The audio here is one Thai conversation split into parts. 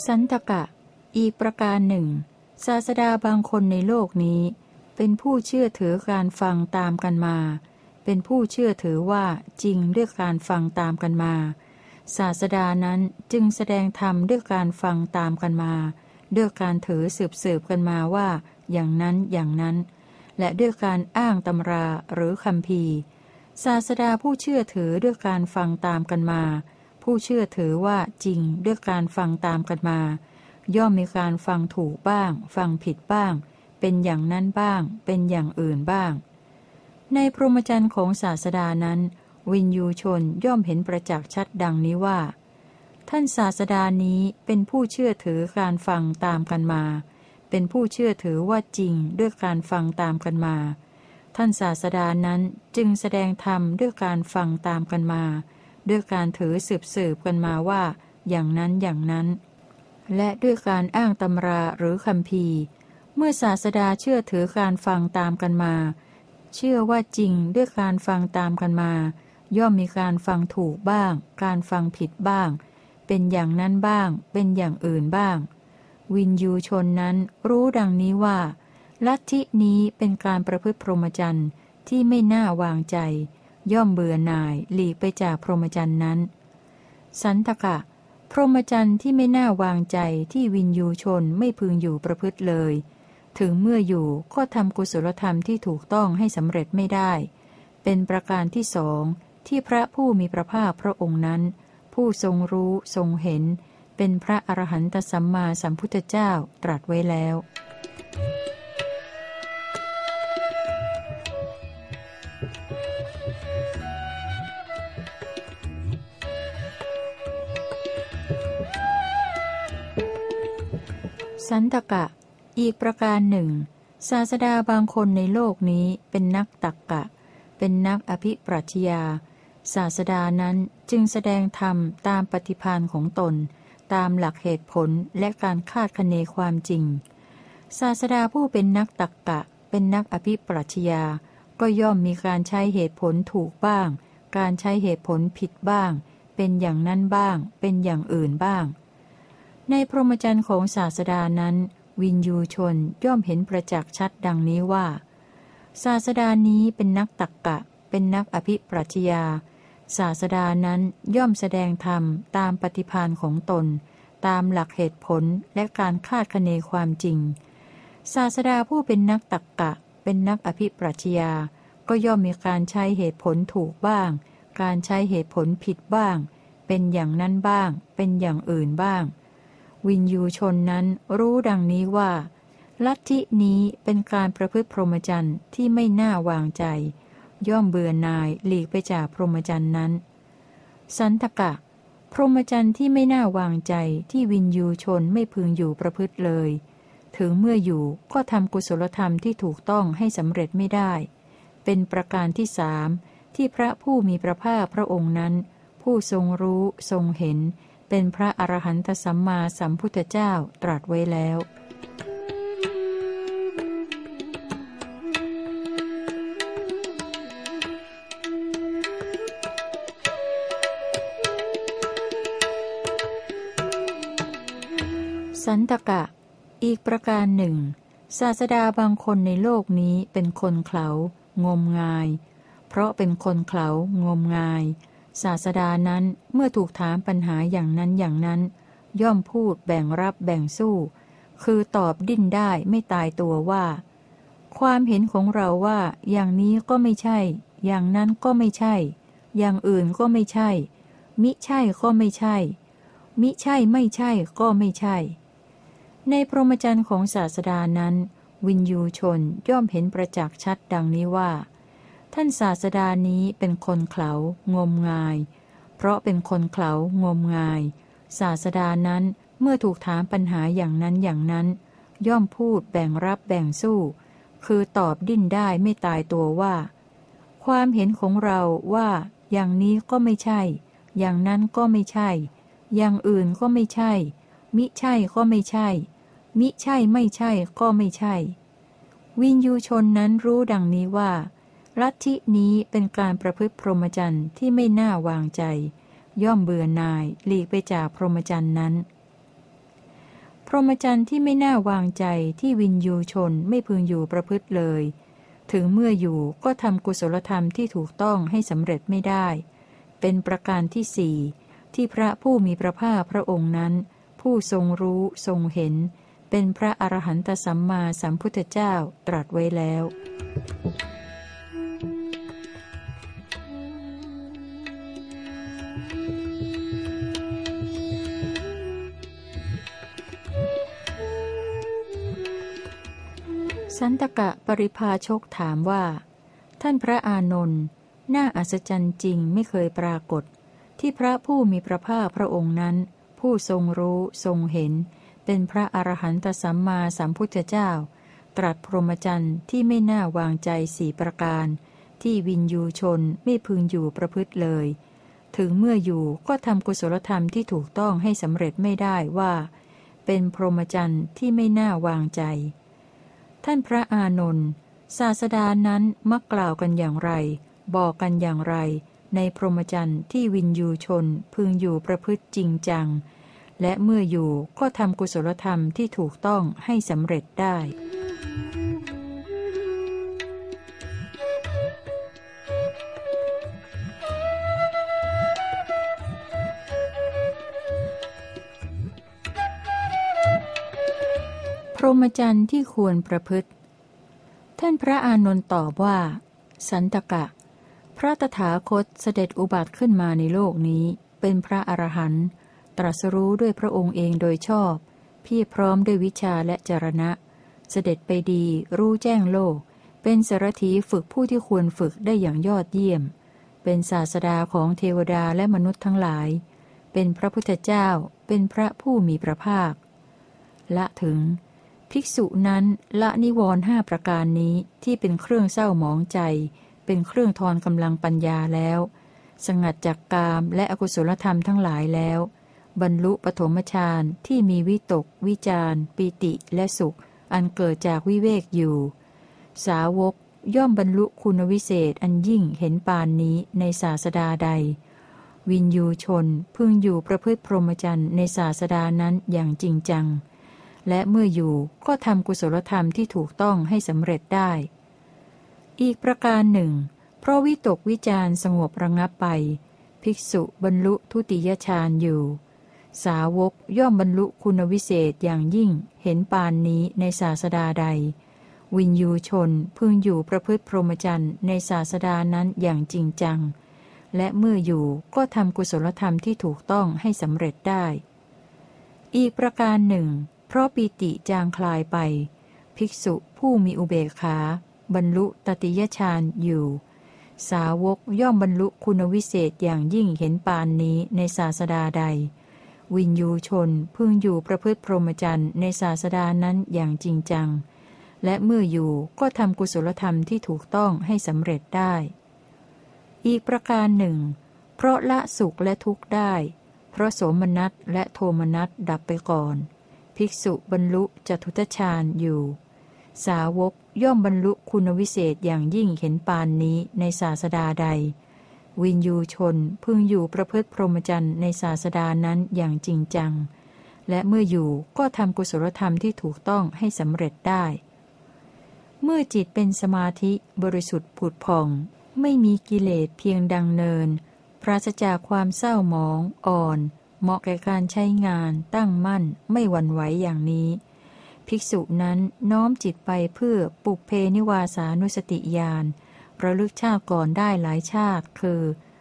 สันตกะอีกประการหนึ่งศาสดาบางคนในโลกนี้เป็นผู้เชื่อถือการฟังตามกันมาเป็นผู้เชื่อถือว่าจริงด้วยการฟังตามกันมาศาสดานั้นจึงแสดงธรรมด้วยการฟังตามกันมาด้วยการถือสืบกันมาว่าอย่างนั้นอย่างนั้นและด้วยการอ้างตำราหรือคัมภีร์ศาสดาผู้เชื่อถือด้วยการฟังตามกันมาผู้เชื่อถือว่าจริงด้วยการฟังตามกันมาย่อมมีการฟังถูกบ้างฟังผิดบ้างเป็นอย่างนั้นบ้างเป็นอย่างอื่นบ้างในพรหมจรรย์ของศาสดานั้นวินยูชนย่อมเห็นประจักษ์ชัดดังนี้ว่าท่านศาสดานี้เป็นผู้เชื่อถือการฟังตามกันมาเป็นผู้เชื่อถือว่าจริงด้วยการฟังตามกันมาท่านศาสดานั้นจึงแสดงธรรมด้วยการฟังตามกันมาด้วยการถือสืบกันมาว่าอย่างนั้นอย่างนั้นและด้วยการอ้างตำราหรือคัมภีร์เมื่อศาสดาเชื่อถือการฟังตามกันมาเชื่อว่าจริงด้วยการฟังตามกันมาย่อมมีการฟังถูกบ้างการฟังผิดบ้างเป็นอย่างนั้นบ้างเป็นอย่างอื่นบ้างวินยูชนนั้นรู้ดังนี้ว่าลัทธินี้เป็นการประพฤติพรหมจรรย์ที่ไม่น่าวางใจย่อมเบื่อหน่ายหลีกไปจากพรหมจรรย์นั้นสันตกะพรหมจรรย์ที่ไม่น่าวางใจที่วินยูชนไม่พึงอยู่ประพฤติเลยถึงเมื่ออยู่ก็ทำกุศลธรรมที่ถูกต้องให้สำเร็จไม่ได้เป็นประการที่สองที่พระผู้มีพระภาคพระองค์นั้นผู้ทรงรู้ทรงเห็นเป็นพระอรหันตสัมมาสัมพุทธเจ้าตรัสไว้แล้วสันตกะอีกประการหนึ่งศาสดาบางคนในโลกนี้เป็นนักตรรกะเป็นนักอภิปรัชญาศาสดานั้นจึงแสดงธรรมตามปฏิภาณของตนตามหลักเหตุผลและการคาดคะเนความจริงศาสดาผู้เป็นนักตรรกะเป็นนักอภิปรัชญาก็ย่อมมีการใช้เหตุผลถูกบ้างการใช้เหตุผลผิดบ้างเป็นอย่างนั้นบ้างเป็นอย่างอื่นบ้างในพรหมจรรย์ของศาสดานั้นวินยูชนย่อมเห็นประจักษ์ชัดดังนี้ว่าศาสดานี้เป็นนักตรรกะเป็นนักอภิปรัชญาศาสดานั้นย่อมแสดงธรรมตามปฏิภาณของตนตามหลักเหตุผลและการคาดคะเนความจริงศาสดาผู้เป็นนักตรรกะเป็นนักอภิปรัชญาก็ย่อมมีการใช้เหตุผลถูกบ้างการใช้เหตุผลผิดบ้างเป็นอย่างนั้นบ้างเป็นอย่างอื่นบ้างวินยูชนนั้นรู้ดังนี้ว่าลัทธินี้เป็นการประพฤติพรหมจรรย์ที่ไม่น่าวางใจย่อมเบื่อหน่ายหลีกไปจากพรหมจรรย์นั้นสันตกะพรหมจรรย์ที่ไม่น่าวางใจที่วินยูชนไม่พึงอยู่ประพฤติเลยถึงเมื่ออยู่ก็ทำกุศลธรรมที่ถูกต้องให้สำเร็จไม่ได้เป็นประการที่สามที่พระผู้มีพระภาคพระองค์นั้นผู้ทรงรู้ทรงเห็นเป็นพระอรหันตสัมมาสัมพุทธเจ้าตรัสไว้แล้วสันตกะอีกประการหนึ่งศาสดาบางคนในโลกนี้เป็นคนเขลางมงายเพราะเป็นคนเขลางมงายศาสดานั้นเมื่อถูกถามปัญหาอย่างนั้นอย่างนั้นย่อมพูดแบ่งรับแบ่งสู้คือตอบดิ้นได้ไม่ตายตัวว่าความเห็นของเราว่าอย่างนี้ก็ไม่ใช่อย่างนั้นก็ไม่ใช่อย่างอื่นก็ไม่ใช่มิใช่ก็ไม่ใช่มิใช่ไม่ใช่ก็ไม่ใช่ในพรหมจรรย์ของศาสดานั้นวินยูชนย่อมเห็นประจักษ์ชัดดังนี้ว่าท่านศาสดานี้เป็นคนเขลางมงายเพราะเป็นคนเขลางมงายศาสดานั้นเมื่อถูกถามปัญหาอย่างนั้นอย่างนั้นย่อมพูดแบ่งรับแบ่งสู้คือตอบดิ้นได้ไม่ตายตัวว่าความเห็นของเราว่าอย่างนี้ก็ไม่ใช่อย่างนั้นก็ไม่ใช่อย่างอื่นก็ไม่ใช่มิใช่ก็ไม่ใช่มิใช่ไม่ใช่ก็ไม่ใช่วินยูชนนั้นรู้ดังนี้ว่าลัทธินี้เป็นการประพฤติพรหมจรรย์ที่ไม่น่าวางใจย่อมเบื่อหน่ายหลีกไปจากพรหมจรรย์นั้นพรหมจรรย์ที่ไม่น่าวางใจที่วินยูชนไม่พึงอยู่ประพฤติเลย ถึงเมื่ออยู่ก็ทำกุศลธรรมที่ถูกต้องให้สำเร็จไม่ได้ เป็นประการที่สี่ที่พระผู้มีพระภาคพระองค์นั้นผู้ทรงรู้ทรงเห็นเป็นพระอรหันตสัมมาสัมพุทธเจ้าตรัสไว้แล้วสันตกะปริภาชกถามว่าท่านพระอานนท์น่าอัศจรรย์จริงไม่เคยปรากฏที่พระผู้มีพระภาคพระองค์นั้นผู้ทรงรู้ทรงเห็นเป็นพระอรหันตสัมมาสัมพุทธเจ้าตรัสพรหมจรรย์ที่ไม่น่าวางใจสี่ประการที่วินยูชนไม่พึงอยู่ประพฤติเลยถึงเมื่ออยู่ก็ทำกุศลธรรมที่ถูกต้องให้สำเร็จไม่ได้ว่าเป็นพรหมจรรย์ที่ไม่น่าวางใจท่านพระอานนท์ศาสดานั้นมักกล่าวกันอย่างไรบอกกันอย่างไรในพรหมจรรย์ที่วินยูชนพึงอยู่ประพฤติจริงจังและเมื่ออยู่ก็ทำกุศลธรรมที่ถูกต้องให้สำเร็จได้พรหมจรรย์ที่ควรประพฤติท่านพระอานนท์ตอบว่าสันตกะพระตถาคตเสด็จอุบัติขึ้นมาในโลกนี้เป็นพระอรหันต์ตรัสรู้ด้วยพระองค์เองโดยชอบเพียรพร้อมด้วยวิชาและจรณะเสด็จไปดีรู้แจ้งโลกเป็นสารถีฝึกผู้ที่ควรฝึกได้อย่างยอดเยี่ยมเป็นศาสดาของเทวดาและมนุษย์ทั้งหลายเป็นพระพุทธเจ้าเป็นพระผู้มีพระภาคละถึงภิกษุนั้นละนิวรณ์5ประการนี้ที่เป็นเครื่องเศร้าหมองใจเป็นเครื่องทอนกำลังปัญญาแล้วสงัดจากกามและอกุศลธรรมทั้งหลายแล้วบรรลุปฐมฌานที่มีวิตกวิจารปิติและสุขอันเกิดจากวิเวกอยู่สาวกย่อมบรรลุคุณวิเศษอันยิ่งเห็นปานนี้ในศาสดาใดวินยูชนพึงอยู่ประพฤติพรหมจรรย์ในศาสดานั้นอย่างจริงจังและเมื่ออยู่ก็ทำกุศลธรรมที่ถูกต้องให้สำเร็จได้อีกประการหนึ่งเพราะวิตกวิจารสงบระงับไปภิกษุบรรลุทุติยฌานอยู่สาวกย่อมบรรลุคุณวิเศษอย่างยิ่งเห็นปานนี้ในศาสดาใดวินยูชนพึงอยู่ประพฤติพรหมจรรย์ในศาสดานั้นอย่างจริงจังและเมื่ออยู่ก็ทำกุศลธรรมที่ถูกต้องให้สำเร็จได้อีกประการหนึ่งเพราะปีติจางคลายไปภิกษุผู้มีอุเบกขาบรรลุตติยฌานอยู่สาวกย่อมบรรลุคุณวิเศษอย่างยิ่งเห็นปานนี้ในศาสดาใดวินยูชนพึงอยู่ประพฤติพรหมจรรย์ในศาสดานั้นอย่างจริงจังและเมื่ออยู่ก็ทำกุศลธรรมที่ถูกต้องให้สำเร็จได้อีกประการหนึ่งเพราะละสุขและทุกข์ได้เพราะโสมนัสและโทมนัสดับไปก่อนภิกษุบรรลุจตุตฌานอยู่สาวกย่อมบรรลุคุณวิเศษอย่างยิ่งเห็นปานนี้ในศาสดาใดวินยูชนพึงอยู่ประพฤติพรหมจรรย์ในศาสดานั้นอย่างจริงจังและเมื่ออยู่ก็ทำกุศลธรรมที่ถูกต้องให้สำเร็จได้เมื่อจิตเป็นสมาธิบริสุทธิ์ผุดผ่องไม่มีกิเลสเพียงดังเนินปราศจากความเศร้าหมองอ่อนเหมาะแก่การใช้งานตั้งมั่นไม่หวั่นไหวอย่างนี้ภิกษุนั้นน้อมจิตไปเพื่อปุพเพนิวาสานุสติญาณระลึกชาติก่อนได้หลายชาติคือ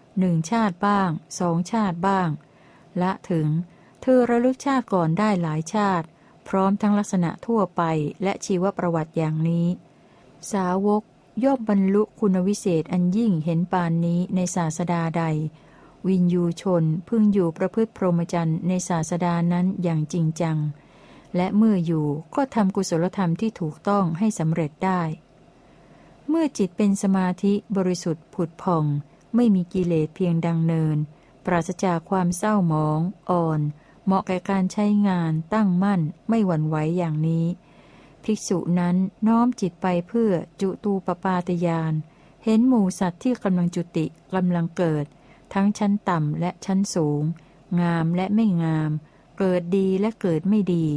1ชาติบ้าง2ชาติบ้างละถึงเธอระลึกชาติก่อนได้หลายชาติพร้อมทั้งลักษณะทั่วไปและชีวประวัติอย่างนี้สาวกย่อมบรรลุคุณวิเศษอันยิ่งเห็นปานนี้ในศาสดาใดวินยูชนพึงอยู่ประพฤติพรหมจรรย์ในศาสดานั้นอย่างจริงจังและเมื่ออยู่ก็ทำกุศลธรรมที่ถูกต้องให้สำเร็จได้เมื่อจิตเป็นสมาธิบริสุทธิ์ผุดผ่องไม่มีกิเลสเพียงดังเนินปราศจากความเศร้าหมองอ่อนเหมาะแก่การใช้งานตั้งมั่นไม่หวั่นไหวอย่างนี้ภิกษุนั้นน้อมจิตไปเพื่อจุตูปปาตญาณเห็นหมู่สัตว์ที่กำลังจุติกำลังเกิดทั้งชั้นต่ำและชั้นสูงงามและไม่งามเกิดดีและเกิดไม่ดี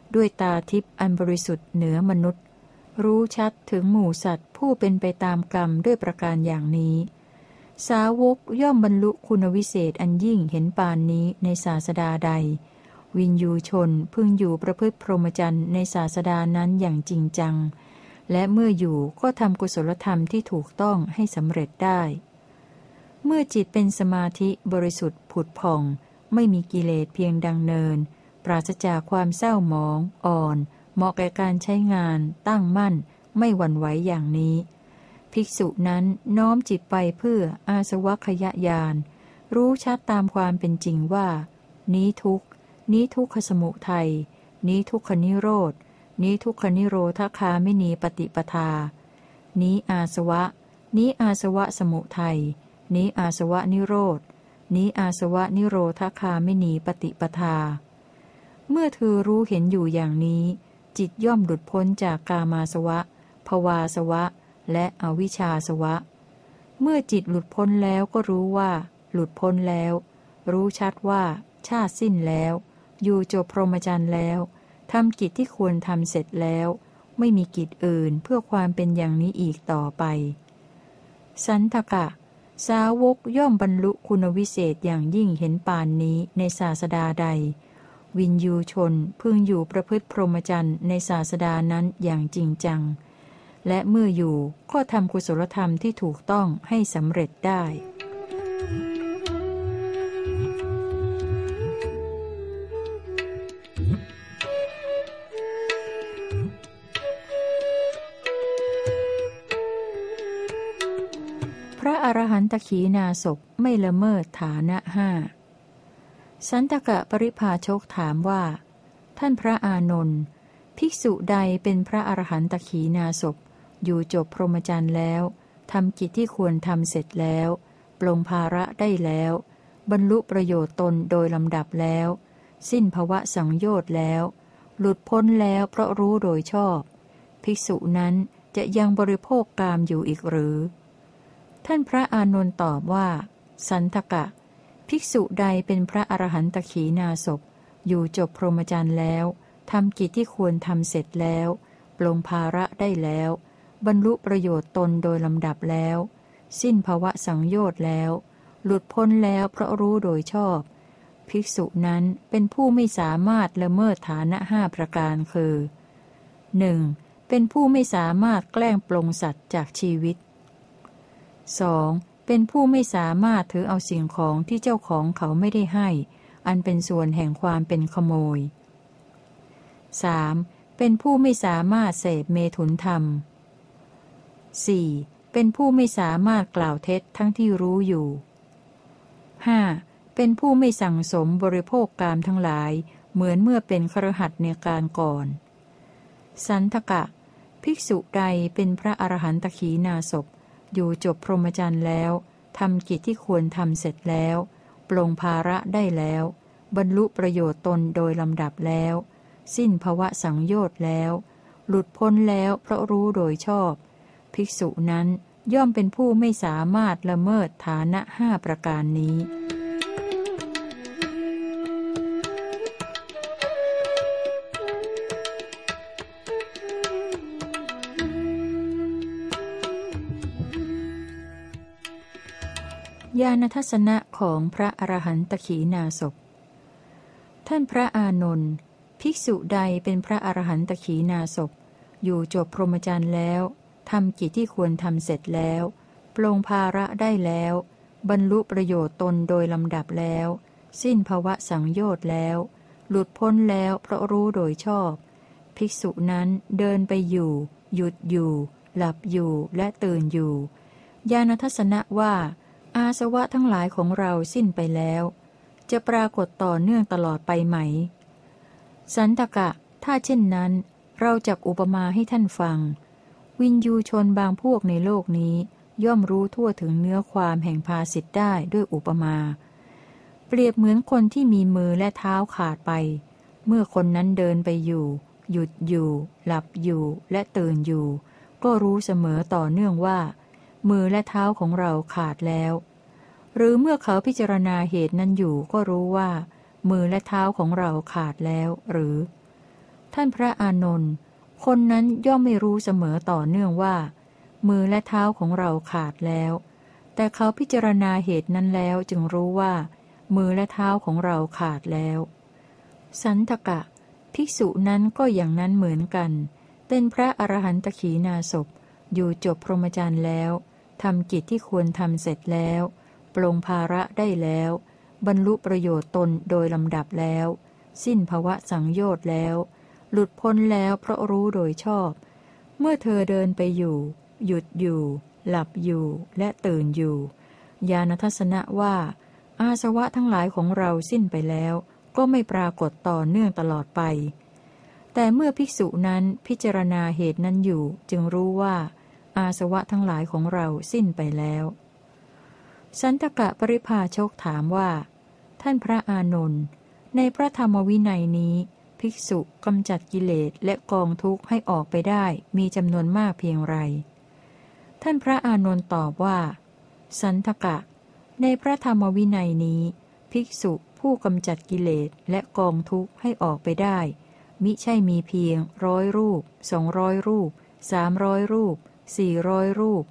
ด้วยตาทิพย์อันบริสุทธิ์เหนือมนุษย์รู้ชัดถึงหมู่สัตว์ผู้เป็นไปตามกรรมด้วยประการอย่างนี้สาวกย่อมบรรลุคุณวิเศษอันยิ่งเห็นปานนี้ในศาสดาใดวินยูชนพึงอยู่ประพฤติพรหมจรรย์ในศาสดานั้นอย่างจริงจังและเมื่ออยู่ก็ทำกุศลธรรมที่ถูกต้องให้สำเร็จได้เมื่อจิตเป็นสมาธิบริสุทธิ์ผุดผ่องไม่มีกิเลสเพียงดังเนินปราศจากความเศร้าหมองอ่อนเหมาะแก่การใช้งานตั้งมั่นไม่หวั่นไหวอย่างนี้ภิกษุนั้นน้อมจิตไปเพื่ออาสวัคยญาณรู้ชัดตามความเป็นจริงว่านี้ทุกข์นี้ทุกขสมุทัยนี้ทุกขนิโรธนี้ทุกขนิโรธคามินีปฏิปทานี้อาสวะนี้อาสวะสมุทัยนี้อาสวะนิโรธนี้อาสวะนิโรธคามินีปฏิปทาเมื่อเธอรู้เห็นอยู่อย่างนี้จิตย่อมหลุดพ้นจากกามาสวะภวาสวะและอวิชชาสวะเมื่อจิตหลุดพ้นแล้วก็รู้ว่าหลุดพ้นแล้วรู้ชัดว่าชาติสิ้นแล้วอยู่จบพรหมจรรย์แล้วทำกิจที่ควรทำเสร็จแล้วไม่มีกิจอื่นเพื่อความเป็นอย่างนี้อีกต่อไปสันทกะสาวกย่อมบรรลุคุณวิเศษอย่างยิ่งเห็นปานนี้ในศาสดาใดวินยูชนพึงอยู่ประพฤติพรหมจรรย์ในศาสดานั้นอย่างจริงจังและเมื่ออยู่ก็ทำกุศลธรรมที่ถูกต้องให้สำเร็จได้พระอรหันตขีณาสพไม่ละเมิดฐานะห้าสันตกะปริภาชกถามว่าท่านพระอานนท์ภิกษุใดเป็นพระอรหันตขีณาสพอยู่จบพรหมจรรย์แล้วทำกิจที่ควรทำเสร็จแล้วปลงภาระได้แล้วบรรลุประโยชน์ตนโดยลำดับแล้วสิ้นภวะสังโยชน์แล้วหลุดพ้นแล้วเพราะรู้โดยชอบภิกษุนั้นจะยังบริโภคกามอยู่อีกหรือท่านพระอานนท์ตอบว่าสันทกะภิกษุใดเป็นพระอรหันตขีณาสพอยู่จบพรหมจรรย์แล้วทำกิจที่ควรทำเสร็จแล้วปลงภาระได้แล้วบรรลุประโยชน์ตนโดยลำดับแล้วสิ้นภวะสังโยชน์แล้วหลุดพ้นแล้วเพราะรู้โดยชอบภิกษุนั้นเป็นผู้ไม่สามารถละเมิดฐานะห้าประการคือ 1. เป็นผู้ไม่สามารถแกล้งปลงสัตว์จากชีวิต 2. เป็นผู้ไม่สามารถถือเอาสิ่งของที่เจ้าของเขาไม่ได้ให้อันเป็นส่วนแห่งความเป็นขโมย 3. เป็นผู้ไม่สามารถเสพเมถุนธรรม 4. เป็นผู้ไม่สามารถกล่าวเท็จทั้งที่รู้อยู่ 5. เป็นผู้ไม่สั่งสมบริโภคกามทั้งหลายเหมือนเมื่อเป็นคฤหัสถ์ในการก่อนสันทกะภิกษุใดเป็นพระอรหันตขีณาสพอยู่จบพรหมจรรย์แล้วทำกิจที่ควรทำเสร็จแล้วปลงภาระได้แล้วบรรลุประโยชน์ตนโดยลำดับแล้วสิ้นภวะสังโยชน์แล้วหลุดพ้นแล้วเพราะรู้โดยชอบภิกษุนั้นย่อมเป็นผู้ไม่สามารถละเมิดฐานะห้าประการนี้ญาณทัศนะของพระอรหันตขีณาสพท่านพระอานนท์ภิกษุใดเป็นพระอรหันตขีณาสพอยู่จบพรหมจรรย์แล้วทำกิจที่ควรทำเสร็จแล้วปลงภาระได้แล้วบรรลุประโยชน์ตนโดยลำดับแล้วสิ้นภวะสังโยชน์แล้วหลุดพ้นแล้วเพราะรู้โดยชอบภิกษุนั้นเดินไปอยู่หยุดอยู่หลับอยู่และตื่นอยู่ญาณทัศนะว่าอาสวะทั้งหลายของเราสิ้นไปแล้วจะปรากฏต่อเนื่องตลอดไปไหมสันตกะถ้าเช่นนั้นเราจักอุปมาให้ท่านฟังวินยูชนบางพวกในโลกนี้ย่อมรู้ทั่วถึงเนื้อความแห่งภาสิทธิ์ได้ด้วยอุปมาเปรียบเหมือนคนที่มีมือและเท้าขาดไปเมื่อคนนั้นเดินไปอยู่หยุดอยู่หลับอยู่และตื่นอยู่ก็รู้เสมอต่อเนื่องว่ามือและเท้าของเราขาดแล้วหรือเมื่อเขาพิจารณาเหตุนั้นอยู่ก็รู้ว่ามือและเท้าของเราขาดแล้วหรือท่านพระอานนท์คนนั้นย่อมไม่รู้เสมอต่อเนื่องว่ามือและเท้าของเราขาดแล้วแต่เขาพิจารณาเหตุนั้นแล้วจึงรู้ว่ามือและเท้าของเราขาดแล้วสันทกะภิกษุนั้นก็อย่างนั้นเหมือนกันเป็นพระอรหันตขีณาสพอยู่จบพรหมจรรย์แล้วทำกิจที่ควรทำเสร็จแล้วปลงภาระได้แล้วบรรลุประโยชน์ตนโดยลำดับแล้วสิ้นภวะสังโยชน์แล้วหลุดพ้นแล้วเพราะรู้โดยชอบเมื่อเธอเดินไปอยู่หยุดอยู่หลับอยู่และตื่นอยู่ญาณทัศนะว่าอาสวะทั้งหลายของเราสิ้นไปแล้วก็ไม่ปรากฏต่อเนื่องตลอดไปแต่เมื่อภิกษุนั้นพิจารณาเหตุนั้นอยู่จึงรู้ว่าอาสวะทั้งหลายของเราสิ้นไปแล้วสันตกะปริภาชกถามว่าท่านพระอานนท์ในพระธรรมวินัยนี้ภิกษุกำจัดกิเลสและกองทุกข์ให้ออกไปได้มีจำนวนมากเพียงไรท่านพระอานนท์ตอบว่าสันทกะในพระธรรมวินัยนี้ภิกษุผู้กำจัดกิเลสและกองทุกข์ให้ออกไปได้มิใช่มีเพียง100 รูป200 รูป300 รูป400 รูป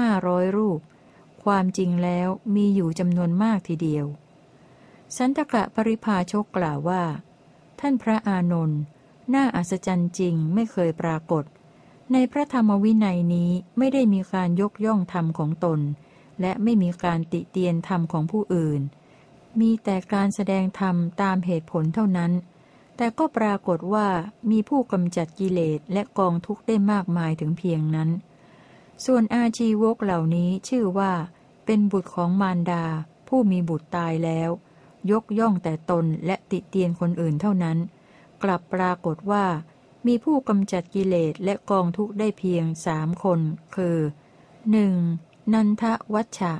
500 รูปความจริงแล้วมีอยู่จำนวนมากทีเดียวสันตกะปริภาชกกล่าวว่าท่านพระอานนท์น่าอัศจรรย์จริงไม่เคยปรากฏในพระธรรมวินัยนี้ไม่ได้มีการยกย่องธรรมของตนและไม่มีการติเตียนธรรมของผู้อื่นมีแต่การแสดงธรรมตามเหตุผลเท่านั้นแต่ก็ปรากฏว่ามีผู้กำจัดกิเลสและกองทุกข์ได้มากมายถึงเพียงนั้นส่วนอาชีวกเหล่านี้ชื่อว่าเป็นบุตรของมารดาผู้มีบุตรตายแล้วยกย่องแต่ตนและติเตียนคนอื่นเท่านั้นกลับปรากฏว่ามีผู้กำจัดกิเลสและกองทุกข์ได้เพียง3 คนคือ 1. นันทวัชชะ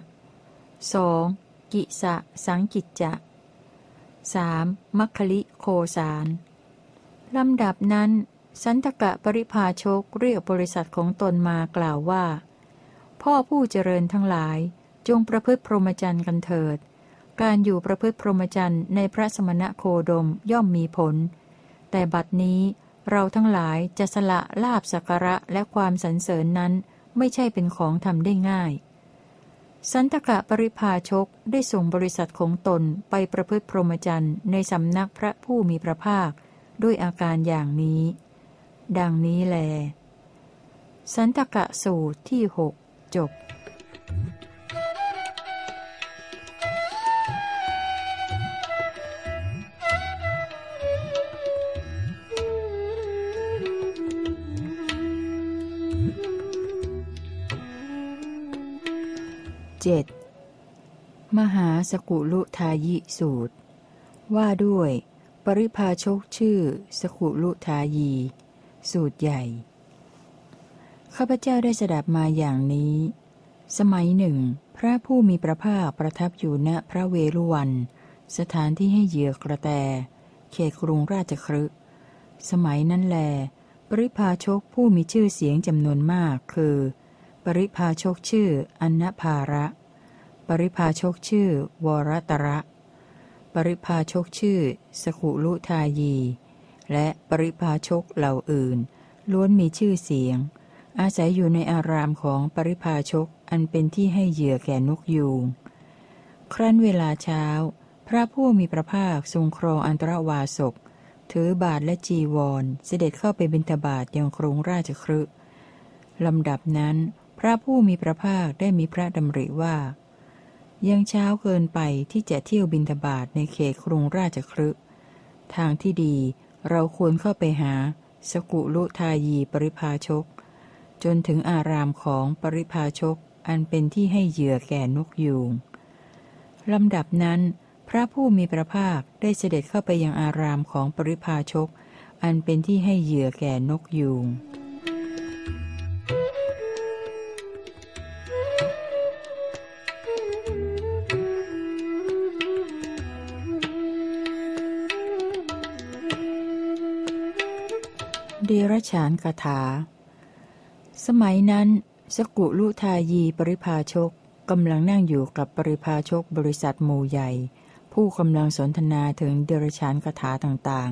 2. กิสะสังกิจจะ 3. มัคคลิโคสารลำดับนั้นสันทกะปริภาชกเรียกบริษัทของตนมากล่าวว่าพ่อผู้เจริญทั้งหลายจงประพฤติพรหมจรรย์กันเถิดการอยู่ประพฤติพรหมจรรย์ในพระสมณโคดมย่อมมีผลแต่บัดนี้เราทั้งหลายจะสละลาภสักการะและความสรรเสริญนั้นไม่ใช่เป็นของทำได้ง่ายสันตกะปริภาชกได้ส่งบริษัทของตนไปประพฤติพรหมจรรย์ในสำนักพระผู้มีพระภาคด้วยอาการอย่างนี้ดังนี้แลสันตกะสูตรที่6จบ7. มหาสกุลุทายิสูตรว่าด้วยปริภาชกชื่อสกุลุทายีสูตรใหญ่ข้าพเจ้าได้สดับมาอย่างนี้สมัยหนึ่งพระผู้มีพระภาคประทับอยู่ณพระเวฬุวันสถานที่ให้เหยื่อกระแตเขตกรุงราชคฤห์สมัยนั้นแลปริภาชกผู้มีชื่อเสียงจำนวนมากคือปริภาชกชื่ออันนภาระปริภาชกชื่อวรตระปริภาชกชื่อสกุลุทายีและปริภาชกเหล่าอื่นล้วนมีชื่อเสียงอาศัยอยู่ในอารามของปริภาชกอันเป็นที่ให้เหยื่อแก่นกยูงครั้นเวลาเช้าพระผู้มีพระภาคทรงครองอันตรวาสกถือบาทและจีวรเสด็จเข้าไปบิณฑบาตยังกรุงราชคฤห์ลำดับนั้นพระผู้มีพระภาคได้มีพระดำริว่ายังเช้าเกินไปที่จะเที่ยวบิณฑบาตในเขตกรุงราชคฤห์ทางที่ดีเราควรเข้าไปหาสกุลุทายีปริภาชกจนถึงอารามของปริภาชกอันเป็นที่ให้เหยื่อแก่นกยูงลำดับนั้นพระผู้มีพระภาคได้เสด็จเข้าไปยังอารามของปริภาชกอันเป็นที่ให้เหยื่อแก่นกยูงเดรัจฉานคาถาสมัยนั้นสกุลุทายีปริภาชกกำลังนั่งอยู่กับปริภาชกบริษัทหมู่ใหญ่ผู้กำลังสนทนาถึงเดรัจฉานคาถาต่างๆ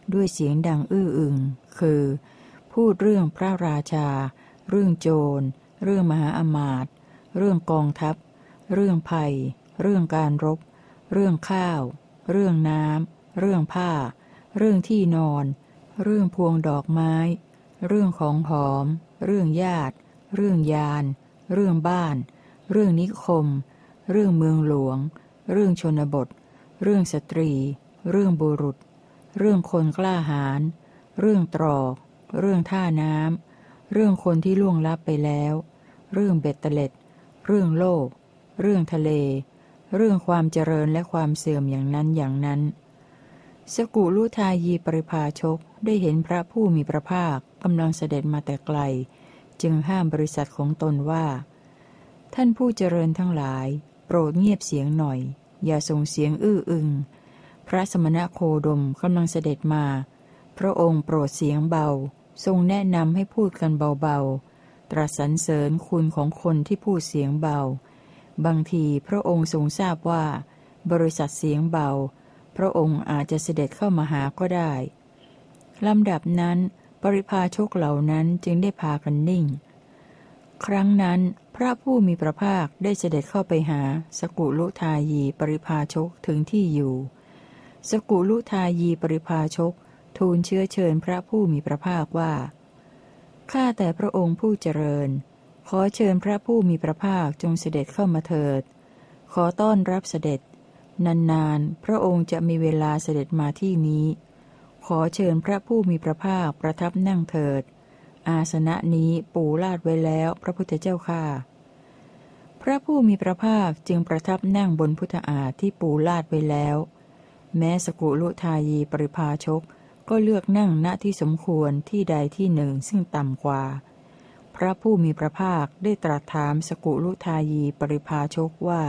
ด้วยเสียงดังอื้ออึงคือ พูดเรื่องพระราชาเรื่องโจรเรื่องมหาอมาตย์เรื่องกองทัพเรื่องภัยเรื่องการรบเรื่องข้าวเรื่องน้ำเรื่องผ้าเรื่องที่นอนเรื่องพวงดอกไม้เรื่องของหอมเรื่องญาติเรื่องยานเรื่องบ้านเรื่องนิคมเรื่องเมืองหลวงเรื่องชนบทเรื่องสตรีเรื่องบุรุษเรื่องคนกล้าหาญเรื่องตรอกเรื่องท่าน้ำเรื่องคนที่ล่วงลับไปแล้วเรื่องเบ็ดเตล็ดเรื่องโลกเรื่องทะเลเรื่องความเจริญและความเสื่อมอย่างนั้นอย่างนั้นสกุลุทายีปริภาชกได้เห็นพระผู้มีพระภาคกำลังเสด็จมาแต่ไกลจึงห้ามบริษัทของตนว่าท่านผู้เจริญทั้งหลายโปรดเงียบเสียงหน่อยอย่าส่งเสียงอื้ออึงพระสมณโคดมกำลังเสด็จมาพระองค์โปรดเสียงเบาทรงแนะนำให้พูดกันเบาๆตรัสสรรเสริญคุณของคนที่พูดเสียงเบาบางทีพระองค์ทรงทราบว่าบริษัทเสียงเบาพระองค์อาจจะเสด็จเข้ามาหาก็ได้ลำดับนั้นปริพาชกเหล่านั้นจึงได้พากันนิ่งครั้งนั้นพระผู้มีพระภาคได้เสด็จเข้าไปหาสกุลุทายีปริพาชกถึงที่อยู่สกุลุทายีปริพาชกทูลเชื้อเชิญพระผู้มีพระภาคว่าข้าแต่พระองค์ผู้เจริญขอเชิญพระผู้มีพระภาคจงเสด็จเข้ามาเถิดขอต้อนรับเสด็จนานๆพระองค์จะมีเวลาเสด็จมาที่นี้ขอเชิญพระผู้มีพระภาคประทับนั่งเถิดอาสนะนี้ปูลาดไว้แล้วพระพุทธเจ้าข้าพระผู้มีพระภาคจึงประทับนั่งบนพุทธาฏที่ปูลาดไว้แล้วแม้สกุลุทายีปริภาชกก็เลือกนั่งณที่สมควรที่ใดที่หนึ่งซึ่งต่ำกว่าพระผู้มีพระภาคได้ตรัสถามสกุลุทายีปริภาชกว่า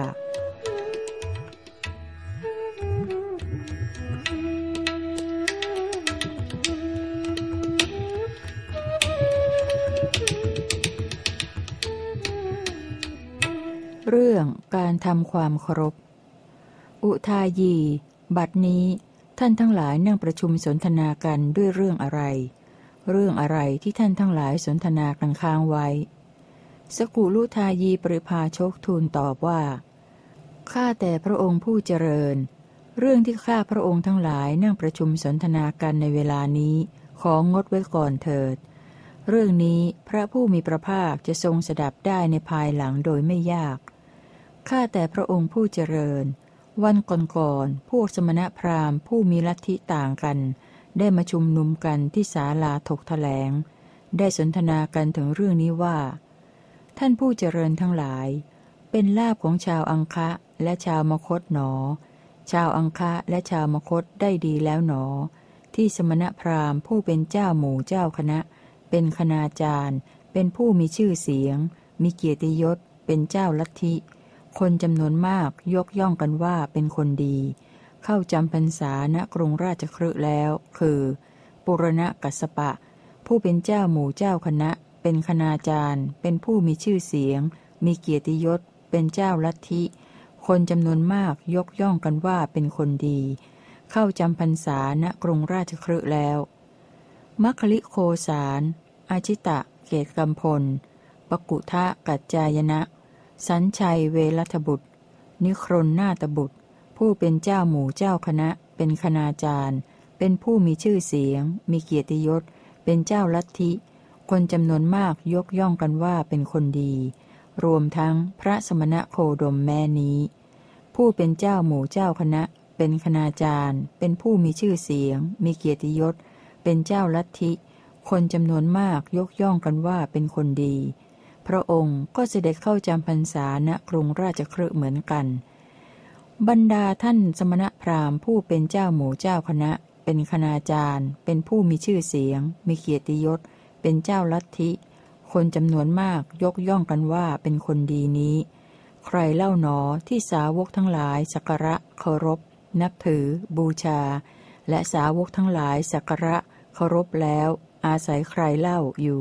เรื่องการทำความเคารพอุทายีบัดนี้ท่านทั้งหลายนั่งประชุมสนทนากันด้วยเรื่องอะไรที่ท่านทั้งหลายสนทนากันค้างไว้สกุลุทายีปริภาชกทูลตอบว่าข้าแต่พระองค์ผู้เจริญเรื่องที่ข้าพระองค์ทั้งหลายนั่งประชุมสนทนากันในเวลานี้ของดไว้ก่อนเถิดเรื่องนี้พระผู้มีพระภาคจะทรงสดับได้ในภายหลังโดยไม่ยากข้าแต่พระองค์ผู้เจริญวันก่อนพวกสมณพราหมณ์ผู้มีลัทธิต่างกันได้มาชุมนุมกันที่ศาลาถกแถลงได้สนทนากันถึงเรื่องนี้ว่าท่านผู้เจริญทั้งหลายเป็นลาภของชาวอังคะและชาวมคธหนอชาวอังคะและชาวมคธได้ดีแล้วหนอที่สมณพราหมณ์ผู้เป็นเจ้าหมู่เจ้าคณะเป็นคณาจารย์เป็นผู้มีชื่อเสียงมีเกียรติยศเป็นเจ้าลัทธิคนจำนวนมากยกย่องกันว่าเป็นคนดีเข้าจำพรรษาณกรุงราชคฤห์แล้วคือปุรณกัสสปะผู้เป็นเจ้าหมู่เจ้าคณะเป็นคณาจารย์เป็นผู้มีชื่อเสียงมีเกียรติยศเป็นเจ้าลัทธิคนจำนวนมากยกย่องกันว่าเป็นคนดีเข้าจำพรรษาณกรุงราชคฤห์แล้วมัคคิโคสารอาชิตะเกตกัมพลปกุทะกัจจายนะสัญชัยเวรัตบุตรนิครนนาตบุตรผู้เป็นเจ้าหมู่เจ้าคณะเป็นคณาจารย์เป็นผู้มีชื่อเสียงมีเกียรติยศเป็นเจ้าลัทธิคนจำนวนมากยกย่องกันว่าเป็นคนดีรวมทั้งพระสมณโคดมแม้นี้ผู้เป็นเจ้าหมู่เจ้าคณะเป็นคณาจารย์เป็นผู้มีชื่อเสียงมีเกียรติยศเป็นเจ้าลัทธิคนจำนวนมากยกย่องกันว่าเป็นคนดีพระองค์ก็เสด็จเข้าจำพรรษาณกรุงราชคฤห์เหมือนกันบรรดาท่านสมณพราหมณ์ผู้เป็นเจ้าหมู่เจ้าคณะเป็นคณาจารย์เป็นผู้มีชื่อเสียงมีเกียรติยศเป็นเจ้าลัทธิคนจำนวนมากยกย่องกันว่าเป็นคนดีนี้ใครเล่าหนอที่สาวกทั้งหลายสักการะเคารพนับถือบูชาและสาวกทั้งหลายสักการะเคารพแล้วอาศัยใครเล่าอยู่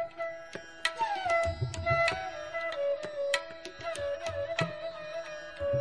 อ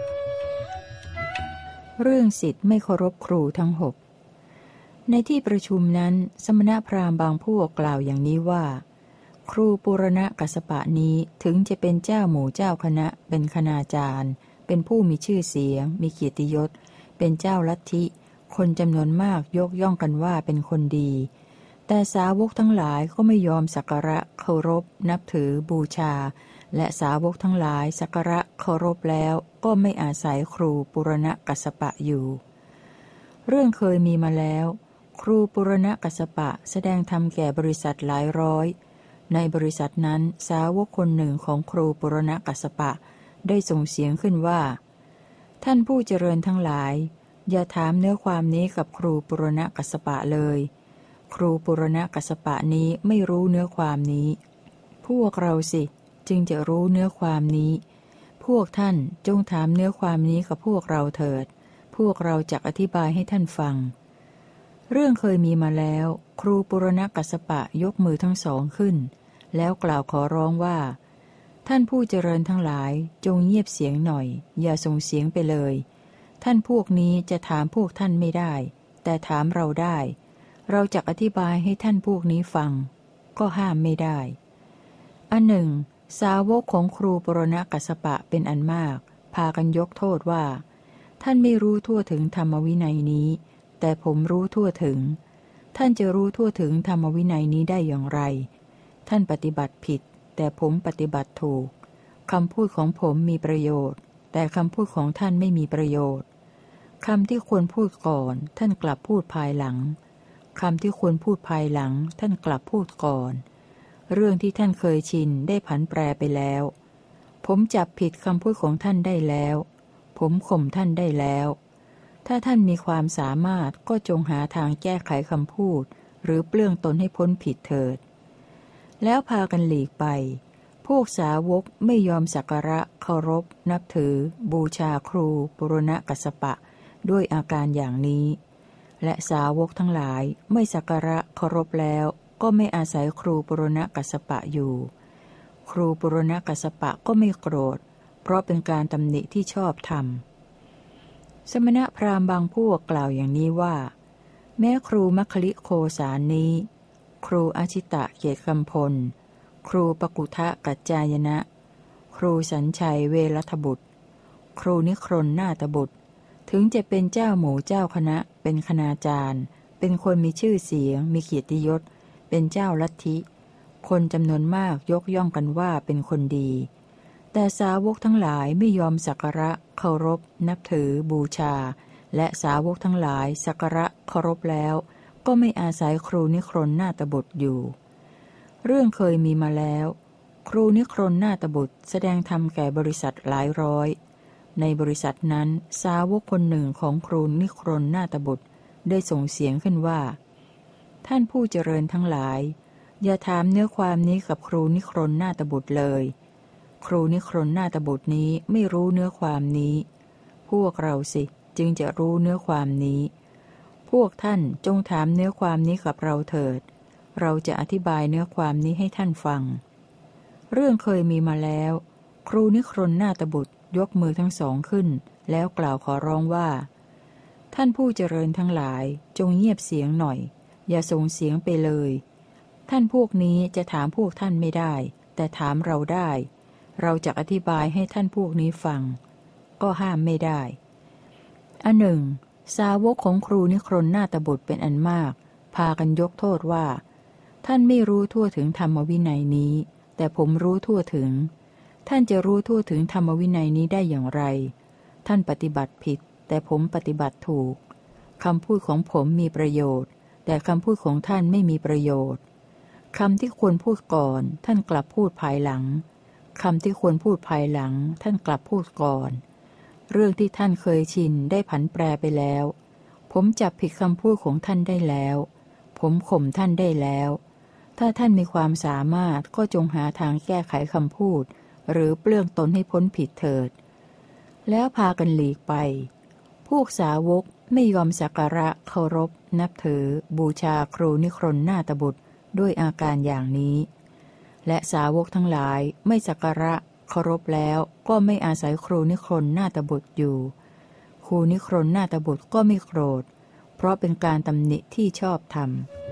เรื่องศิษย์ไม่เคารพครูทั้งหกในที่ประชุมนั้นสมณพราหมณ์บางพวกกล่าวอย่างนี้ว่าครูปุรณกัสสปะนี้ถึงจะเป็นเจ้าหมู่เจ้าคณะเป็นคณาจารย์เป็นผู้มีชื่อเสียงมีเกียรติยศเป็นเจ้าลัทธิคนจำนวนมากยกย่องกันว่าเป็นคนดีแต่สาวกทั้งหลายก็ไม่ยอมสักการะเคารพนับถือบูชาและสาวกทั้งหลายสักการะเคารพแล้วก็ไม่อาศัยครูปุรณกัสสปะอยู่เรื่องเคยมีมาแล้วครูปุรณกัสสปะแสดงธรรมแก่บริษัทหลายร้อยในบริษัทนั้นสาวกคนหนึ่งของครูปุรณกัสสปะได้ส่งเสียงขึ้นว่าท่านผู้เจริญทั้งหลายอย่าถามเนื้อความนี้กับครูปุรณกัสสปะเลยครูปุรณกัสสปะนี้ไม่รู้เนื้อความนี้พวกเราสิจึงจะรู้เนื้อความนี้พวกท่านจงถามเนื้อความนี้กับพวกเราเถิดพวกเราจะอธิบายให้ท่านฟังเรื่องเคยมีมาแล้วครูปุรณกัสสปะยกมือทั้งสองขึ้นแล้วกล่าวขอร้องว่าท่านผู้เจริญทั้งหลายจงเงียบเสียงหน่อยอย่าส่งเสียงไปเลยท่านพวกนี้จะถามพวกท่านไม่ได้แต่ถามเราได้เราจะอธิบายให้ท่านพวกนี้ฟังก็ห้ามไม่ได้อันหนึ่งสาวกของครูปุรณกัสสปะเป็นอันมากพากันยกโทษว่าท่านไม่รู้ทั่วถึงธรรมวินัยนี้แต่ผมรู้ทั่วถึงท่านจะรู้ทั่วถึงธรรมวินัยนี้ได้อย่างไรท่านปฏิบัติผิดแต่ผมปฏิบัติถูกคำพูดของผมมีประโยชน์แต่คำพูดของท่านไม่มีประโยชน์คำที่ควรพูดก่อนท่านกลับพูดภายหลังคำที่ควรพูดภายหลังท่านกลับพูดก่อนเรื่องที่ท่านเคยชินได้ผันแปรไปแล้วผมจับผิดคำพูดของท่านได้แล้วผมข่มท่านได้แล้วถ้าท่านมีความสามารถก็จงหาทางแก้ไขคำพูดหรือเปลื้องตนให้พ้นผิดเถิดแล้วพากันหลีกไปพวกสาวกไม่ยอมสักการะเคารพนับถือบูชาครูปุรณกัสสปะด้วยอาการอย่างนี้และสาวกทั้งหลายไม่สักการะเคารพแล้วก็ไม่อาศัยครูปุรณกัสสปะอยู่ครูปุรณกัสสปะก็ไม่โกรธเพราะเป็นการตำหนิที่ชอบธรรมสมณพราหมณ์บางพวกกล่าวอย่างนี้ว่าแม้ครูมัคคิลิโคสารนี้ครูอาชิตะเกตกำพลครูปกุทะกัจจายนะครูสัญชัยเวรัตบุตรครูนิครนนาตบุตรถึงจะเป็นเจ้าหมู่เจ้าคณะเป็นคณาจารย์เป็นคนมีชื่อเสียงมีเกียรติยศเป็นเจ้าลัทธิคนจำนวนมากยกย่องกันว่าเป็นคนดีแต่สาวกทั้งหลายไม่ยอมสักการะเคารพนับถือบูชาและสาวกทั้งหลายสักการะเคารพแล้วก็ไม่อาศัยครูนิครนนาตบุตรอยู่เรื่องเคยมีมาแล้วครูนิครนนาตบุตรแสดงธรรมแก่บริษัทหลายร้อยในบริษัทนั้นสาวกคนหนึ่งของครูนิครนนาตบุตรได้ส่งเสียงขึ้นว่าท่านผู้เจริญทั้งหลายอย่าถามเนื้อความนี้กับครูนิครนนาตบุตรเลยครูนิครนนาตบุตรนี้ไม่รู้เนื้อความนี้พวกเราสิจึงจะรู้เนื้อความนี้พวกท่านจงถามเนื้อความนี้กับเราเถิดเราจะอธิบายเนื้อความนี้ให้ท่านฟังเรื่องเคยมีมาแล้วครูนิครนนาตบุตรยกมือทั้งสองขึ้นแล้วกล่าวขอร้องว่าท่านผู้เจริญทั้งหลายจงเงียบเสียงหน่อยอย่าส่งเสียงไปเลยท่านพวกนี้จะถามพวกท่านไม่ได้แต่ถามเราได้เราจะอธิบายให้ท่านพวกนี้ฟังก็ห้ามไม่ได้อันหนึ่งสาวกของครูนิครนนาตบุตรเป็นอันมากพากันยกโทษว่าท่านไม่รู้ทั่วถึงธรรมวินัยนี้แต่ผมรู้ทั่วถึงท่านจะรู้ทั่วถึงธรรมวินัยนี้ได้อย่างไรท่านปฏิบัติผิดแต่ผมปฏิบัติถูกคำพูดของผมมีประโยชน์แต่คำพูดของท่านไม่มีประโยชน์คำที่ควรพูดก่อนท่านกลับพูดภายหลังคำที่ควรพูดภายหลังท่านกลับพูดก่อนเรื่องที่ท่านเคยชินได้ผันแปรไปแล้วผมจับผิดคำพูดของท่านได้แล้วผมข่มท่านได้แล้วถ้าท่านมีความสามารถก็จงหาทางแก้ไขคำพูดหรือเปลื้องตนให้พ้นผิดเถิดแล้วพากันหลีกไปพวกสาวกไม่ยอมสักการะเคารพนับถือบูชาครูนิครนนาตบุตรด้วยอาการอย่างนี้และสาวกทั้งหลายไม่สักการะเคารพแล้วก็ไม่อาศัยครูนิครนนาตบุตรอยู่คคูนิครนนาถบุตรก็ไม่โกรธเพราะเป็นการตำหนิที่ชอบธรรม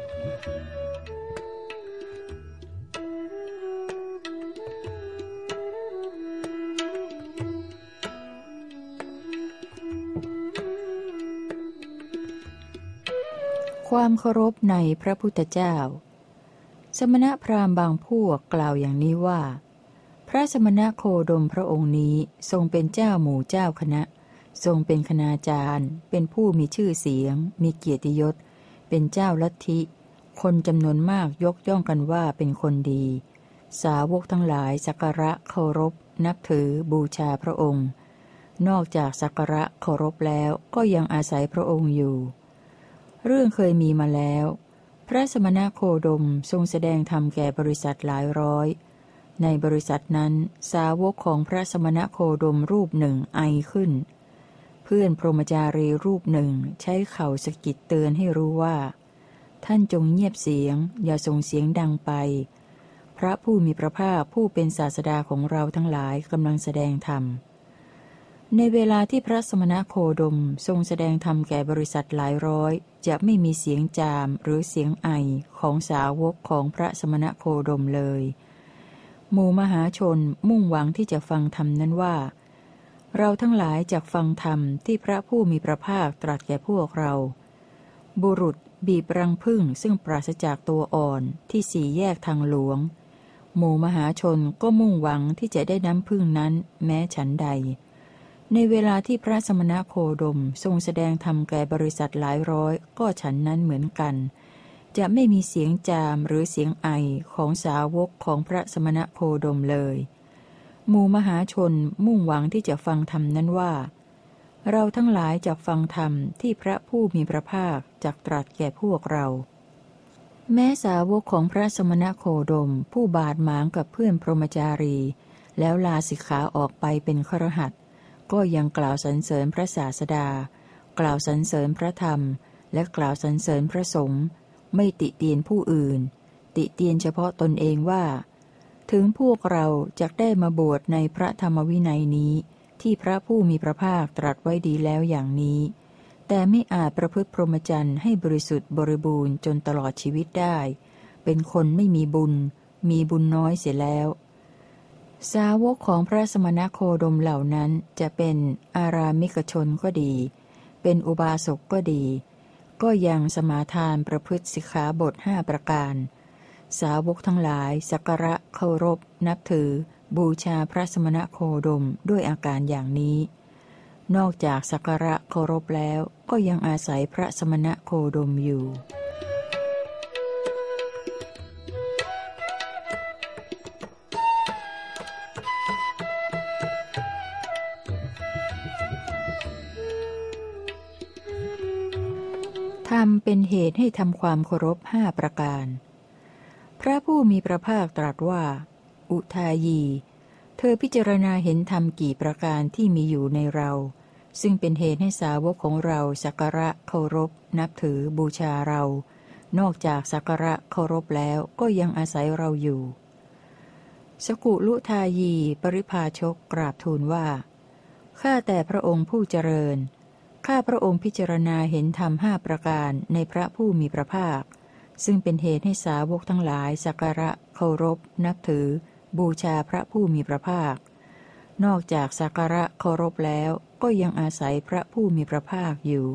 ความเคารพในพระพุทธเจ้าสมณพราหมณ์บางพวกกล่าวอย่างนี้ว่าพระสมณโคดมพระองค์นี้ทรงเป็นเจ้าหมู่เจ้าคณะทรงเป็นคณาจารย์เป็นผู้มีชื่อเสียงมีเกียรติยศเป็นเจ้าลัทธิคนจำนวนมากยกย่องกันว่าเป็นคนดีสาวกทั้งหลายสักการะเคารพนับถือบูชาพระองค์นอกจากสักการะเคารพแล้วก็ยังอาศัยพระองค์อยู่เรื่องเคยมีมาแล้วพระสมณโคดมทรงแสดงธรรมแก่บริษัทหลายร้อยในบริษัทนั้นสาวกของพระสมณโคดมรูปหนึ่งไอขึ้นเพื่อนพรหมจารีรูปหนึ่งใช้เข่าสะกิดเตือนให้รู้ว่าท่านจงเงียบเสียงอย่าส่งเสียงดังไปพระผู้มีพระภาคผู้เป็นศาสดาของเราทั้งหลายกำลังแสดงธรรมในเวลาที่พระสมณโคดมทรงแสดงธรรมแก่บริษัทหลายร้อยจะไม่มีเสียงจามหรือเสียงไอของสาวกของพระสมณโคดมเลยหมู่มหาชนมุ่งหวังที่จะฟังธรรมนั้นว่าเราทั้งหลายจักฟังธรรมที่พระผู้มีพระภาคตรัสแก่พวกเราบุรุษบีบรังผึ้งซึ่งปราศจากตัวอ่อนที่สี่แยกทางหลวงหมู่มหาชนก็มุ่งหวังที่จะได้น้ำผึ้งนั้นแม้ฉันใดในเวลาที่พระสมณโคดมทรงแสดงธรรมแก่บริษัทหลายร้อยก็ฉันนั้นเหมือนกันจะไม่มีเสียงจามหรือเสียงไอของสาวกของพระสมณโคดมเลยหมู่มหาชนมุ่งหวังที่จะฟังธรรมนั้นว่าเราทั้งหลายจักฟังธรรมที่พระผู้มีพระภาคจักตรัสแก่พวกเราแม้สาวกของพระสมณโคดมผู้บาดหมางกับเพื่อนพรหมจารีแล้วลาสิกขาออกไปเป็นคฤหัสถ์ก็ยังกล่าวสรรเสริญพระศาสดากล่าวสรรเสริญพระธรรมและกล่าวสรรเสริญพระสงฆ์ไม่ติเตียนผู้อื่นติเตียนเฉพาะตนเองว่าถึงพวกเราจะได้มาบวชในพระธรรมวินัยนี้ที่พระผู้มีพระภาคตรัสไว้ดีแล้วอย่างนี้แต่ไม่อาจประพฤติพรหมจรรย์ให้บริสุทธิ์บริบูรณ์จนตลอดชีวิตได้เป็นคนไม่มีบุญมีบุญน้อยเสียแล้วสาวกของพระสมณโคดมเหล่านั้นจะเป็นอารามิกชนก็ดีเป็นอุบาสกก็ดีก็ยังสมาทานประพฤติสิกขาบท5ประการสาวกทั้งหลายสักการะเคารพนับถือบูชาพระสมณโคดมด้วยอาการอย่างนี้นอกจากสักการะเคารพแล้วก็ยังอาศัยพระสมณโคดมอยู่ธรรมเป็นเหตุให้ทำความเคารพ5ประการพระผู้มีพระภาคตรัสว่าอุทายีเธอพิจารณาเห็นธรรมกี่ประการที่มีอยู่ในเราซึ่งเป็นเหตุให้สาวกของเราสักการะเคารพนับถือบูชาเรานอกจากสักการะเคารพแล้วก็ยังอาศัยเราอยู่สกุลุทายีปริภาชกกราบทูลว่าข้าแต่พระองค์ผู้เจริญข้าพระองค์พิจารณาเห็นธรรม5ประการในพระผู้มีพระภาคซึ่งเป็นเหตุให้สาวกทั้งหลายสักการะเคารพนับถือบูชาพระผู้มีพระภาคนอกจากสักการะเคารพแล้วก็ยังอาศัยพระผู้มีพระภาคอยู่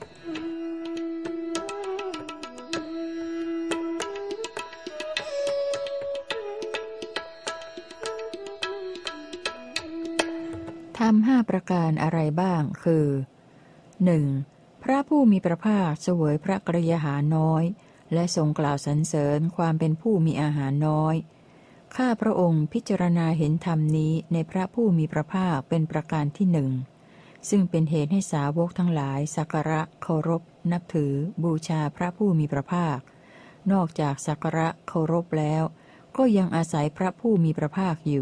ธรรม5ประการอะไรบ้างคือ 1. พระผู้มีพระภาคเสวยพระกรยาหารน้อยและทรงกล่าวสรรเสริญความเป็นผู้มีอาหารน้อยข้าพระองค์พิจารณาเห็นธรรมนี้ในพระผู้มีพระภาคเป็นประการที่หนึ่งซึ่งเป็นเหตุให้สาวกทั้งหลายสักการะเคารพนับถือบูชาพระผู้มีพระภาคนอกจากสักการะเคารพแล้วก็ยังอาศัยพระผู้มีพระภาคอยู่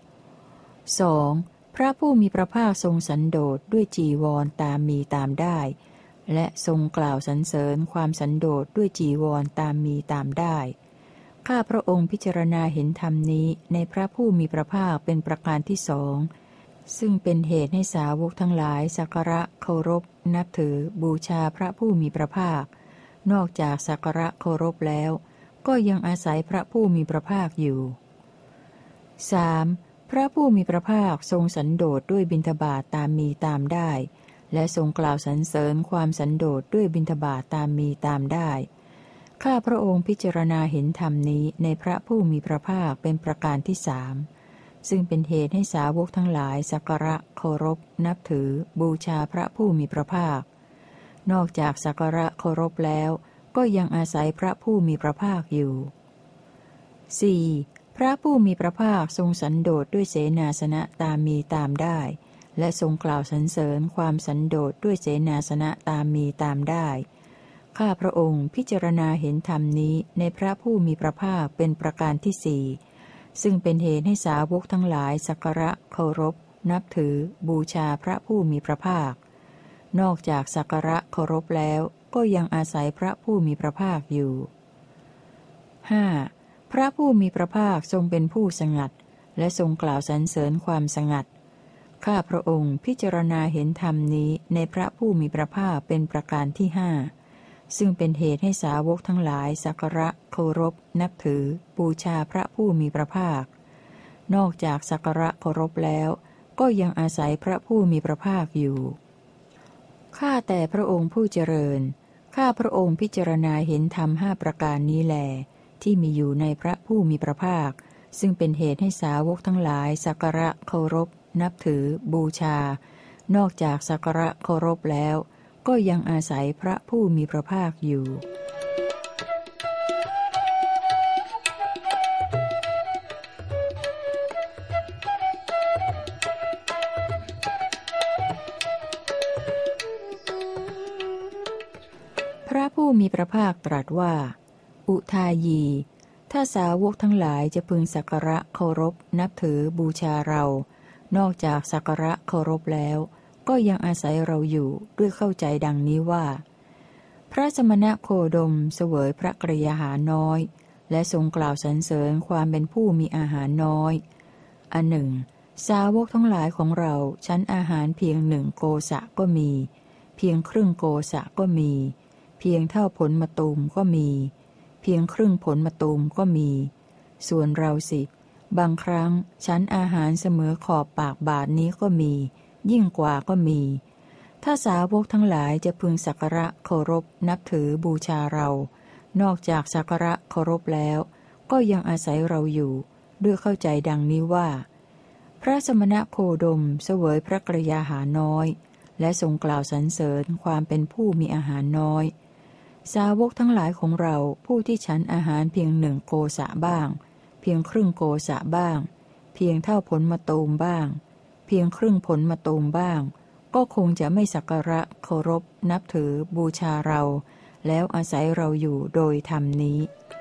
2. พระผู้มีพระภาคทรงสันโดษด้วยจีวรตามมีตามได้และทรงกล่าวสรรเสริญความสันโดษด้วยจีวรตามมีตามได้ข้าพระองค์พิจารณาเห็นธรรมนี้ในพระผู้มีพระภาคเป็นประการที่สองซึ่งเป็นเหตุให้สาวกทั้งหลายสักการะเคารพนับถือบูชาพระผู้มีพระภาคนอกจากสักการะเคารพแล้วก็ยังอาศัยพระผู้มีพระภาคอยู่ 3. พระผู้มีพระภาคทรงสันโดษด้วยบิณฑบาตตามมีตามได้และทรงกล่าวสรรเสริญความสันโดษด้วยบิณฑบาตตามมีตามได้ข้าพระองค์พิจารณาเห็นธรรมนี้ในพระผู้มีพระภาคเป็นประการที่สามซึ่งเป็นเหตุให้สาวกทั้งหลายสักการะเคารพนับถือบูชาพระผู้มีพระภาคนอกจากสักการะเคารพแล้วก็ยังอาศัยพระผู้มีพระภาคอยู่ 4. พระผู้มีพระภาคทรงสันโดษด้วยเสนาสนะตามมีตามได้และทรงกล่าวสรรเสริญความสันโดษด้วยเสนาสนะตามมีตามได้ข้าพระองค์พิจารณาเห็นธรรมนี้ในพระผู้มีพระภาคเป็นประการที่สี่ซึ่งเป็นเหตุให้สาวกทั้งหลายสักการะเคารพนับถือบูชาพระผู้มีพระภาคนอกจากสักการะเคารพแล้วก็ยังอาศัยพระผู้มีพระภาคอยู่ 5. พระผู้มีพระภาคทรงเป็นผู้สงัดและทรงกล่าวสรรเสริญความสงัดข้าพระองค์พิจารณาเห็นธรรมนี้ในพระผู้มีพระภาคเป็นประการที่ห้าซึ่งเป็นเหตุให้สาวกทั้งหลายสักการะเคารพนับถือบูชาพระผู้มีพระภาคนอกจากสักการะเคารพแล้วก็ยังอาศัยพระผู้มีพระภาคอยู่ข้าแต่พระองค์ผู้เจริญข้าพระองค์พิจารณาเห็นธรรมห้าประการนี้แลที่มีอยู่ในพระผู้มีพระภาคซึ่งเป็นเหตุให้สาวกทั้งหลายสักการะเคารพนับถือบูชานอกจากสักการะเคารพแล้วก็ยังอาศัยพระผู้มีพระภาคอยู่พระผู้มีพระภาคตรัสว่าอุทายีถ้าสาวกทั้งหลายจะพึงสักการะเคารพนับถือบูชาเรานอกจากสักการะเคารพแล้วก็ยังอาศัยเราอยู่ด้วยเข้าใจดังนี้ว่าพระสมณโคดมเสวยพระกรยาหารน้อยและทรงกล่าวสรรเสริญความเป็นผู้มีอาหารน้อยอันหนึ่งสาวกทั้งหลายของเราชั้นอาหารเพียงหนึ่งโกสะก็มีเพียงครึ่งโกสะก็มีเพียงเท่าผลมะตูมก็มีเพียงครึ่งผลมะตูมก็มีส่วนเราสิบางครั้งชั้นอาหารเสมอขอบปากบาทนี้ก็มียิ่งกว่าก็มีถ้าสาวกทั้งหลายจะพึงสักการะเคารพนับถือบูชาเรานอกจากสักการะเคารพแล้วก็ยังอาศัยเราอยู่ด้วยเข้าใจดังนี้ว่าพระสมณโคดมเสวยพระกรยาหารน้อยและทรงกล่าวสรรเสริญความเป็นผู้มีอาหารน้อยสาวกทั้งหลายของเราผู้ที่ฉันอาหารเพียงหนึ่งโกสะบ้างเพียงครึ่งโกสะบ้างเพียงเท่าผลมะตูมบ้างเพียงครึ่งผลมะตูมบ้างก็คงจะไม่สักการะเคารพนับถือบูชาเราแล้วอาศัยเราอยู่โดยธรรมนี้